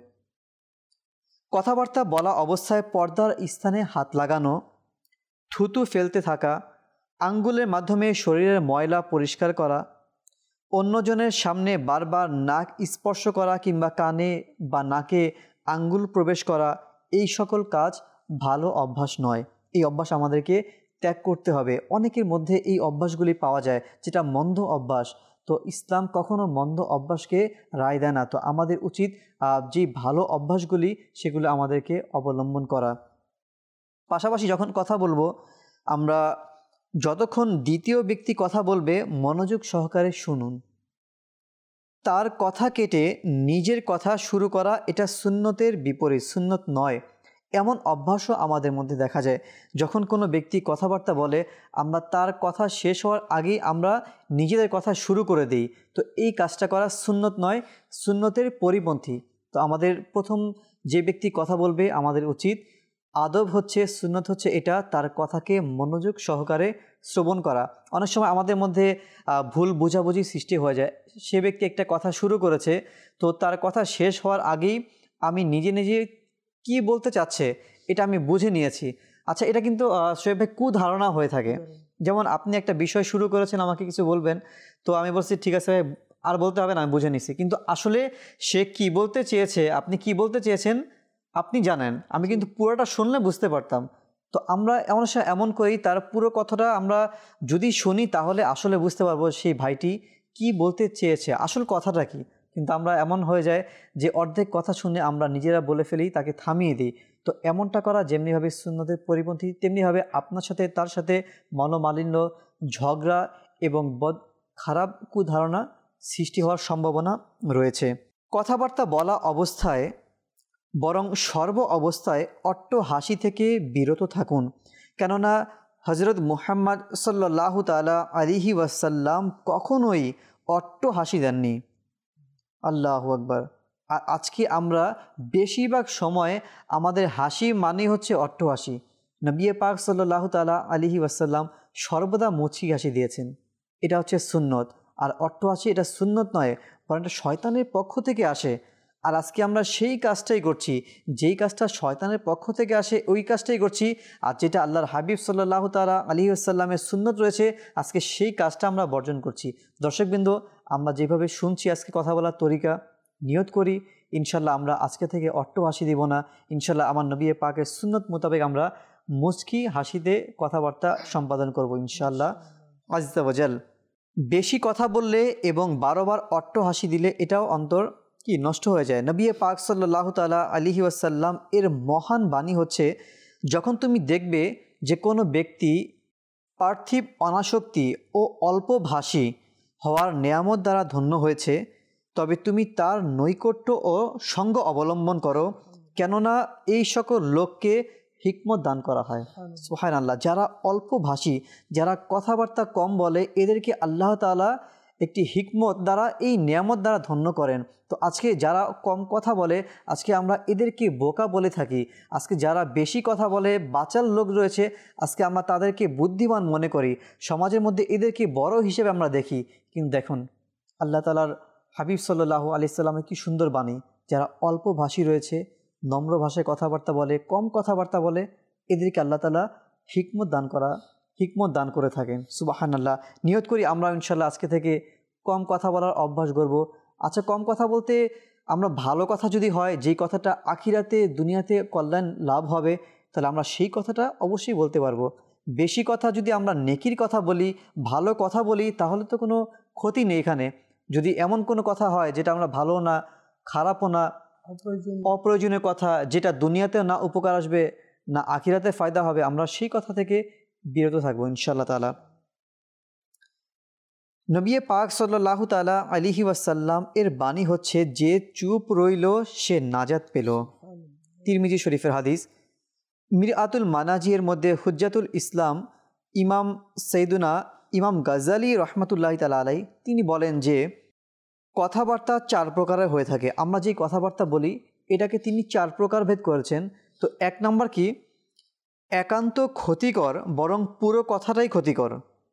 কথাবার্তা বলা অবস্থায় পর্দার স্থানে হাত লাগানো, থুতু ফেলতে থাকা, আঙ্গুলের মাধ্যমে শরীরের ময়লা পরিষ্কার করা, অন্যজনের সামনে বারবার নাক স্পর্শ করা কিংবা কানে বা নাকে আঙ্গুল প্রবেশ করা, এই সকল কাজ ভালো অভ্যাস নয়। এই অভ্যাস আমাদেরকে ত্যাগ করতে হবে। অনেকের মধ্যে এই অভ্যাসগুলি পাওয়া যায় যেটা মন্দ অভ্যাস। তো ইসলাম কখনো মন্দ অভ্যাসকে রায় দেয় না। তো আমাদের উচিত যে ভালো অভ্যাসগুলি সেগুলো আমাদেরকে অবলম্বন করা। পাশাপাশি যখন কথা বলবো, আমরা যতক্ষণ দ্বিতীয় ব্যক্তি কথা বলবে মনোযোগ সহকারে শুনুন। তার কথা কেটে নিজের কথা শুরু করা এটা সুন্নতের বিপরীত, সুন্নত নয়। এমন অভ্যাসও আমাদের মধ্যে দেখা যায়, যখন কোনো ব্যক্তি কথাবার্তা বলে আমরা তার কথা শেষ হওয়ার আগেই আমরা নিজেদের কথা শুরু করে দিই। তো এই কাজটা করা সুন্নত নয়, সুন্নতের পরিপন্থী। তো আমাদের প্রথম যে ব্যক্তি কথা বলবে আমাদের উচিত, আদব হচ্ছে, সুন্নত হচ্ছে এটা, তার কথাকে মনোযোগ সহকারে শ্রবণ করা। অনেক সময় আমাদের মধ্যে ভুল বোঝাবুঝি সৃষ্টি হয়ে যায়। সে ব্যক্তি একটা কথা শুরু করেছে, তো তার কথা শেষ হওয়ার আগেই আমি নিজে নিজে কি বলতে চাচ্ছে এটা আমি বুঝে নিয়েছি। আচ্ছা এটা কিন্তু সেভাবে কুধারণা হয়ে থাকে। যেমন আপনি একটা বিষয় শুরু করেছেন, আমাকে কিছু বলবেন, তো আমি বলছি ঠিক আছে আর বলতে হবে না, আমি বুঝে নিছি, কিন্তু আসলে সে কি বলতে চেয়েছে, আপনি কি বলতে চেয়েছেন আপনি জানেন, আমি কিন্তু পুরোটা শুনলে বুঝতে পারতাম। তো আমরা এমন এমন করি, তার পুরো কথাটা আমরা যদি শুনি তাহলে আসলে বুঝতে পারবো সেই ভাইটি কি বলতে চেয়েছে, আসল কথাটা কি। কিন্তু আমরা এমন হয়ে যায় যে অর্ধেক কথা শুনে আমরা নিজেরা বলে ফেলি, তাকে থামিয়ে দিই। তো এমনটা করা যেমনিভাবে সুন্নতের পরিপন্থী, তেমনিভাবে আপনার সাথে তার সাথে মনোমালিন্য, ঝগড়া এবং বদ খারাপ কুধারণা সৃষ্টি হওয়ার সম্ভাবনা রয়েছে। কথাবার্তা বলা অবস্থায় বরং সর্ব অবস্থায় অট্ট হাসি থেকে বিরত থাকুন, কেননা হজরত মুহাম্মদ সাল্লাল্লাহু তাআলা আলাইহি ওয়াসাল্লাম কখনোই অট্ট হাসি দেননি। আল্লাহু আকবার। আর আজকে আমরা বেশিরভাগ সময় আমাদের হাসি মানে হচ্ছে অট্ট হাসি। নবী পাক সাল্লাল্লাহু তাআলা আলাইহি ওয়াসাল্লাম সর্বদা মুচকি হাসি দিয়েছেন, এটা হচ্ছে সুন্নত। আর অট্ট হাসি এটা সুন্নত নয়, বরং এটা শয়তানের পক্ষ থেকে আসে। আর আজকে আমরা সেই কাজটাই করছি, যেই কাজটা শয়তানের পক্ষ থেকে আসে ওই কাজটাই করছি, আর যেটা আল্লাহর হাবিব সাল্লাল্লাহু তাআলা আলাইহি ওয়াসাল্লামের সুন্নত রয়েছে আজকে সেই কাজটা আমরা বর্জন করছি। দর্শকবৃন্দ, আমরা যেভাবে শুনছি আজকে কথা বলার তরিকা, নিয়ত করি ইনশাল্লাহ আমরা আজকে থেকে অট্ট হাসি দিব না। ইনশাল্লাহ আমার নবী পাকের সুন্নত মোতাবেক আমরা মুচকি হাসিতে কথাবার্তা সম্পাদন করব ইনশাআল্লাহ আযজা ওয়া জাল। বেশি কথা বললে এবং বারবার অট্ট হাসি দিলে এটাও অন্তর কি নষ্ট হয়ে যায়। নবী পাক সাল্লাল্লাহু তাআলা আলাইহি ওয়াসাল্লাম এর মহান বাণী হচ্ছে, যখন তুমি দেখবে যে কোনো ব্যক্তি পার্থিব অনাসক্তি ও অল্পভাষী হওয়ার নেয়ামত দ্বারা ধন্য হয়েছে, তবে তুমি তার নৈকট্য ও সঙ্গ অবলম্বন করো, কেননা এই সকল লোককে হিকমত দান করা হয়। সুবহানাল্লাহ। যারা অল্পভাষী, যারা কথাবার্তা কম বলে, এদেরকে আল্লাহ তাআলা একটি হিকমত দ্বারা এই নিয়ামত দ্বারা ধন্য করেন। তো আজকে যারা কম কথা বলে আজকে আমরা এদেরকে বোকা বলে থাকি। আজকে যারা বেশি কথা বলে বাচাল লোক রয়েছে আজকে আমরা তাদেরকে বুদ্ধিমান মনে করি, সমাজের মধ্যে এদেরকে বড় হিসেবে আমরা দেখি। কিন্তু দেখুন আল্লাহ তাআলার হাবিব সাল্লাল্লাহু আলাইহি সাল্লামের কি সুন্দর বাণী, যারা অল্প ভাষী রয়েছে, নম্র ভাষায় কথাবার্তা বলে, কম কথাবার্তা বলে, এদেরকে আল্লাহ তাআলা হিকমত দান করা হিকমত দান করে থাকেন। সুবহানাল্লাহ। নিয়ত করি আমরা ইনশাল্লাহ আজকে থেকে কম কথা বলার অভ্যাস করব। আচ্ছা, কম কথা বলতে আমরা ভালো কথা যদি হয়, যেই কথাটা আখিরাতে দুনিয়াতে কল্যাণ লাভ হবে, তাহলে আমরা সেই কথাটা অবশ্যই বলতে পারবো। বেশি কথা যদি আমরা নেকির কথা বলি, ভালো কথা বলি, তাহলে তো কোনো ক্ষতি নেই এখানে। যদি এমন কোনো কথা হয় যেটা আমরা ভালো না, খারাপও না, অপ্রয়োজনীয় কথা, যেটা দুনিয়াতেও না উপকার আসবে না আখিরাতে ফায়দা হবে, আমরা সেই কথা থেকে বিরত থাকবো ইনশাআল্লাহ তাআলা। নবী পাক সাল্লাল্লাহু তাআলা আলাইহি ওয়াসাল্লাম এর বাণী হচ্ছে, যে চুপ রইল সে নাজাত পেল। তিরমিজি শরীফের হাদিস। মিরআতুল মানাজির মধ্যে হুজ্জাতুল ইসলাম ইমাম সৈয়দুনা ইমাম গাজ্জালী রহমাতুল্লাহি তাআলা আলাইহি তিনি বলেন যে কথাবার্তা চার প্রকারের হয়ে থাকে। আমরা যেই কথাবার্তা বলি এটাকে তিনি চার প্রকার ভেদ করেছেন। তো এক নম্বর কি, একান্ত ক্ষতিকর বরং পুরো কথাটাই ক্ষতিকর।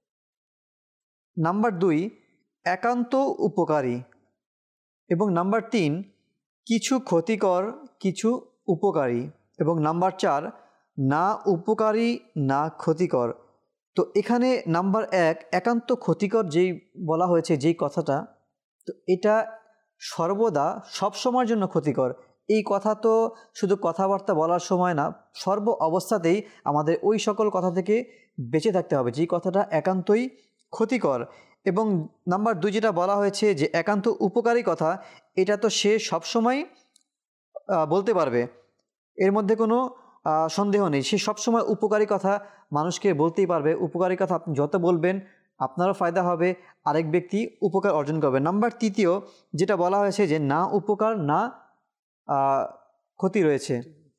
নাম্বার দুই, একান্ত উপকারী। এবং নাম্বার তিন, কিছু ক্ষতিকর কিছু উপকারী। এবং নাম্বার চার, না উপকারী না ক্ষতিকর। তো এখানে নাম্বার এক, একান্ত ক্ষতিকর যেই বলা হয়েছে যেই কথাটা, তো এটা সর্বদা সব সময়ের জন্য ক্ষতিকর। এই কথা তো শুধু কথাবার্তা বলার সময় না, সর্ব অবস্থাতেই আমাদের ওই সকল কথা থেকে বেঁচে থাকতে হবে যেই কথাটা একান্তই ক্ষতিকর। এবং নাম্বার দুই যেটা বলা হয়েছে যে একান্ত উপকারী কথা, এটা তো সে সবসময় বলতে পারবে, এর মধ্যে কোনো সন্দেহ নেই। সে সবসময় উপকারী কথা মানুষকে বলতেই পারবে। উপকারী কথা আপনি যত বলবেন আপনারও ফায়দা হবে, আরেক ব্যক্তি উপকার অর্জন করবে। নাম্বার তৃতীয় যেটা বলা হয়েছে যে না উপকার না ক্ষতি রয়েছে।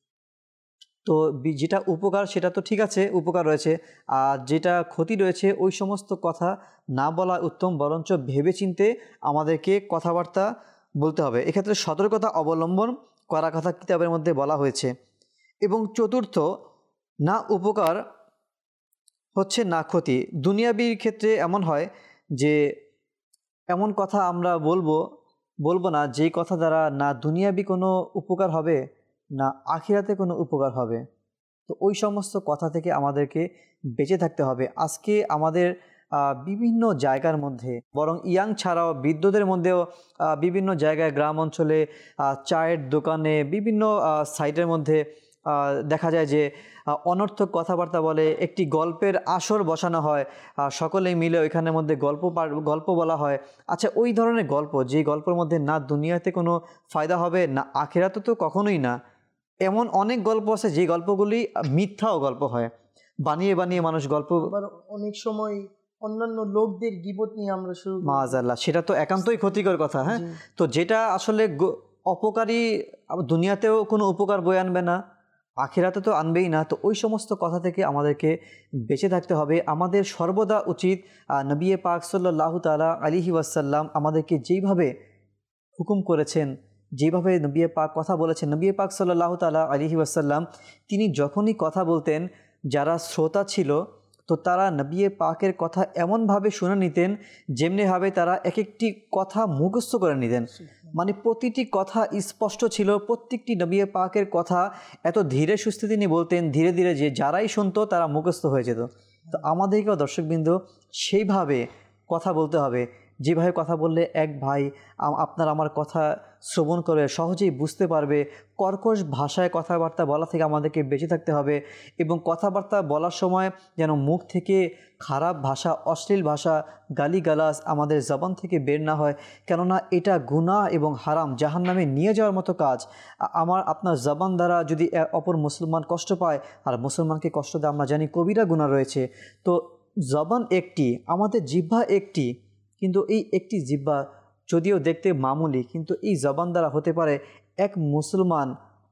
তো যেটা উপকার সেটা তো ঠিক আছে, উপকার রয়েছে, আর যেটা ক্ষতি রয়েছে ওই সমস্ত কথা না বলা উত্তম, বরঞ্চ ভেবেচিন্তে আমাদেরকে কথাবার্তা বলতে হবে। এক্ষেত্রে সতর্কতা অবলম্বন করা কথা কিতাবের মধ্যে বলা হয়েছে। এবং চতুর্থ, না উপকার হচ্ছে না ক্ষতি। দুনিয়াবির ক্ষেত্রে এমন হয় যে এমন কথা আমরা বলবো বলবো না যেই কথা দ্বারা না দুনিয়াবি কোনো উপকার হবে না আখিরাতে কোনো উপকার হবে। তো ওই সমস্ত কথা থেকে আমাদেরকে বেঁচে থাকতে হবে। আজকে আমাদের বিভিন্ন জায়গার মধ্যে, বরং ইয়াং ছাড়াও বৃদ্ধদের মধ্যেও বিভিন্ন জায়গায়, গ্রাম অঞ্চলে, চায়ের দোকানে, বিভিন্ন সাইটের মধ্যে দেখা যায় যে অনর্থক কথাবার্তা বলে। একটি গল্পের আসর বসানো হয়, সকলেই মিলে ওইখানের মধ্যে গল্প গল্প বলা হয়। আচ্ছা, ওই ধরনের গল্প, যে গল্পের মধ্যে না দুনিয়াতে কোনো ফায়দা হবে না আখিরাতে তো কখনোই না, এমন অনেক গল্প আছে যে গল্পগুলি মিথ্যাও গল্প হয়, বানিয়ে বানিয়ে মানুষ গল্প। অনেক সময় অন্যান্য লোকদের গীবত নিয়ে আমরা শুরু মাআযাল্লাহ, সেটা তো একান্তই ক্ষতিকর কথা। হ্যাঁ, তো যেটা আসলে অপকারী, দুনিয়াতেও কোনো উপকার বয়ে আনবে না, আখিরাতে তো আনবেই না। তো ওই সমস্ত কথা থেকে আমাদেরকে বেঁচে থাকতে হবে। আমাদের সর্বদা উচিত নবী পাক সাল্লাল্লাহু তাআলা আলাইহি ওয়াসাল্লাম আমাদেরকে যেইভাবে হুকুম করেছেন, যেভাবে নবী পাক কথা বলেছেন, নবী পাক সাল্লাল্লাহু তাআলা আলাইহি ওয়াসাল্লাম তিনি যখনই কথা বলতেন, যারা শ্রোতা ছিল তো তারা নবী পাকের কথা এমনভাবে শুনে নিতেন যেমনিভাবে তারা এক একটি কথা মুখস্থ করে নিতেন। মানে প্রতিটি কথা স্পষ্ট ছিল, প্রত্যেকটি নবী পাকের কথা এত ধীরে সুস্থে তিনি বলতেন, ধীরে ধীরে যে যারাই শুনতো তারা মুখস্থ হয়ে যেত। তো আমাদেরকেও দর্শকবৃন্দ সেইভাবে কথা বলতে হবে, যেভাবে কথা বললে এক ভাই আপনার আমার কথা শ্রবণ করে সহজেই বুঝতে পারবে। কর্কশ ভাষায় কথাবার্তা বলা থেকে আমাদেরকে বেঁচে থাকতে হবে, এবং কথাবার্তা বলার সময় যেন মুখ থেকে খারাপ ভাষা, অশ্লীল ভাষা, গালিগালাজ আমাদের জবান থেকে বের না হয়, কেননা এটা গুনাহ এবং হারাম, জাহান্নামে নিয়ে যাওয়ার মতো কাজ। আমার আপনার জবান দ্বারা যদি অপর মুসলমান কষ্ট পায়, আর মুসলমানকে কষ্ট দেয় আমরা জানি কবিরা গুনাহ রয়েছে। তো জবান একটি, আমাদের জিহ্বা একটি, কিন্তু এই একটি জিহ্বা যদিও দেখতে মামুলি, কিন্তু এই জবান দ্বারা হতে পারে এক মুসলমান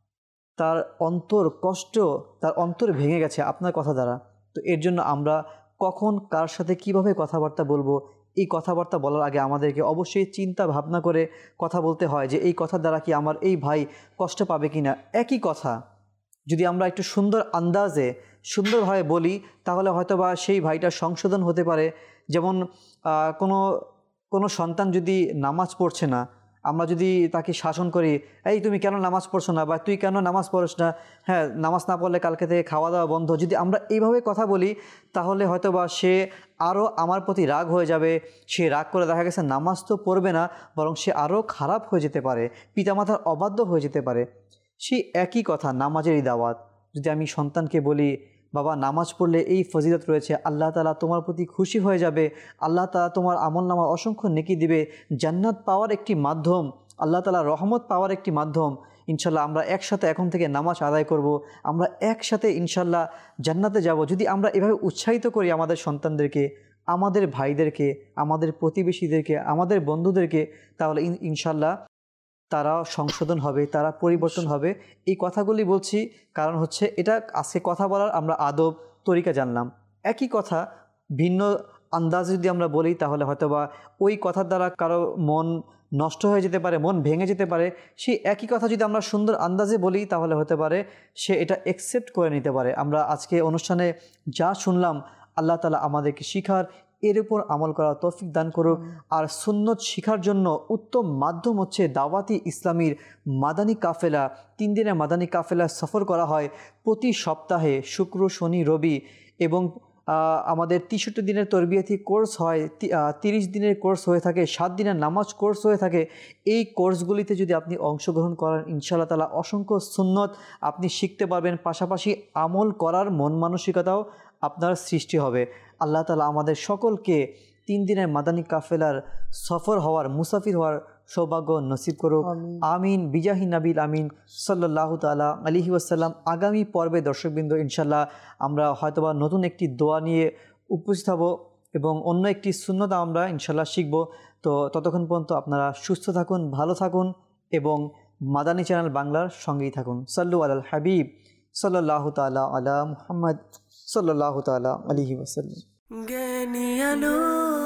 তার অন্তর কষ্ট, তার অন্তর ভেঙে গেছে আপনার কথা দ্বারা। তো এর জন্য আমরা কখন কার সাথে কিভাবে কথাবার্তা বলবো, এই কথাবার্তা বলার আগে আমাদেরকে অবশ্যই চিন্তা ভাবনা করে কথা বলতে হয় যে এই কথা দ্বারা কি আমার এই ভাই কষ্ট পাবে কি না। একই কথা যদি আমরা একটু সুন্দর আন্দাজে সুন্দরভাবে বলি, তাহলে হয়তোবা সেই ভাইটার সংশোধন হতে পারে। যেমন কোনো কোনো সন্তান যদি নামাজ পড়ছে না, আমরা যদি তাকে শাসন করি, এই তুমি কেন নামাজ পড়ছো না, বা তুই কেন নামাজ পড়ছ না, হ্যাঁ নামাজ না পড়লে কালকে থেকে খাওয়া দাওয়া বন্ধ, যদি আমরা এইভাবে কথা বলি, তাহলে হয়তোবা সে আরও আমার প্রতি রাগ হয়ে যাবে। সে রাগ করে দেখা গেছে নামাজ তো পড়বে না, বরং সে আরও খারাপ হয়ে যেতে পারে, পিতামাতার অবাধ্য হয়ে যেতে পারে। সেই একই কথা নামাজেরই দাওয়াত। যদি আমি সন্তানকে বলি, বাবা নামাজ পড়লে এই ফজিলত রয়েছে, আল্লাহ তাআলা তোমার প্রতি খুশি হয়ে যাবে, আল্লাহ তাআলা তোমার আমলনামা অসংখ্য নেকি দিবে, জান্নাত পাওয়ার একটি মাধ্যম, আল্লাহ তাআলা রহমত পাওয়ার একটি মাধ্যম, ইনশাল্লাহ আমরা একসাথে এখন থেকে নামাজ আদায় করব, আমরা একসাথে ইনশাল্লাহ জান্নাতে যাব। যদি আমরা এভাবে উৎসাহিত করি আমাদের সন্তানদেরকে, আমাদের ভাইদেরকে, আমাদের প্রতিবেশীদেরকে, আমাদের বন্ধুদেরকে, তাহলে ইনশাল্লাহ তারা সংশোধন হবে, তারা পরিবর্তন হবে। এই কথাগুলি বলছি কারণ হচ্ছে এটা আজকে কথা বলার আমরা আদব তরিকা জানলাম। একই কথা ভিন্ন আন্দাজে যদি আমরা বলি, তাহলে হয়তোবা ওই কথার দ্বারা কারো মন নষ্ট হয়ে যেতে পারে, মন ভেঙে যেতে পারে। সেই একই কথা যদি আমরা সুন্দর আন্দাজে বলি, তাহলে হতে পারে সে এটা অ্যাকসেপ্ট করে নিতে পারে। আমরা আজকে অনুষ্ঠানে যা শুনলাম, আল্লাহ তাআলা আমাদেরকে শিখার, এর উপর আমল করার তৌফিক দান করুক। আর সুন্নত শিখার জন্য উত্তম মাধ্যম হচ্ছে দাওয়াতি ইসলামীর মাদানী কাফেলা। তিন দিনের মাদানী কাফেলা সফর করা হয় প্রতি সপ্তাহে শুক্র, শনি, রবি, এবং আমাদের তেষট্টি দিনের তরবিয়াতি কোর্স হয়, তিরিশ দিনের কোর্স হয়ে থাকে, সাত দিনের নামাজ কোর্স হয়ে থাকে। এই কোর্সগুলিতে যদি আপনি অংশগ্রহণ করেন, ইনশাআল্লাহ তাআলা অসংখ্য সুন্নত আপনি শিখতে পারবেন, পাশাপাশি আমল করার মন মানসিকতাও আপনার সৃষ্টি হবে। আল্লাহ তাআলা আমাদের সকলকে তিন দিনের মাদানী কাফেলার সফর হওয়ার, মুসাফির হওয়ার সৌভাগ্য নসিব করুক। আমিন বিজাহি নাবিল আমিন সাল্লাল্লাহু তাআলা আলাইহি ওয়াসাল্লাম। আগামী পর্বে দর্শকবৃন্দ ইনশাল্লাহ আমরা হয়তোবা নতুন একটি দোয়া নিয়ে উপস্থিত হব এবং অন্য একটি সুন্নত আমরা ইনশাল্লাহ শিখব। তো ততক্ষণ পর্যন্ত আপনারা সুস্থ থাকুন, ভালো থাকুন এবং মাদানী চ্যানেল বাংলার সঙ্গেই থাকুন। সাল্লু আলাল হাবিব সাল্লাল্লাহু তাআলা আলা মুহাম্মদ সাল্লাল্লাহু তাআলা আলাইহি ওয়াসাল্লাম। জ্ঞানী আলো,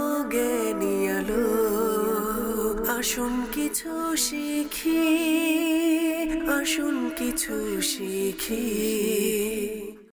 জ্ঞানী আলো, আসুন কিছু শিখি, আসুন কিছু শিখি।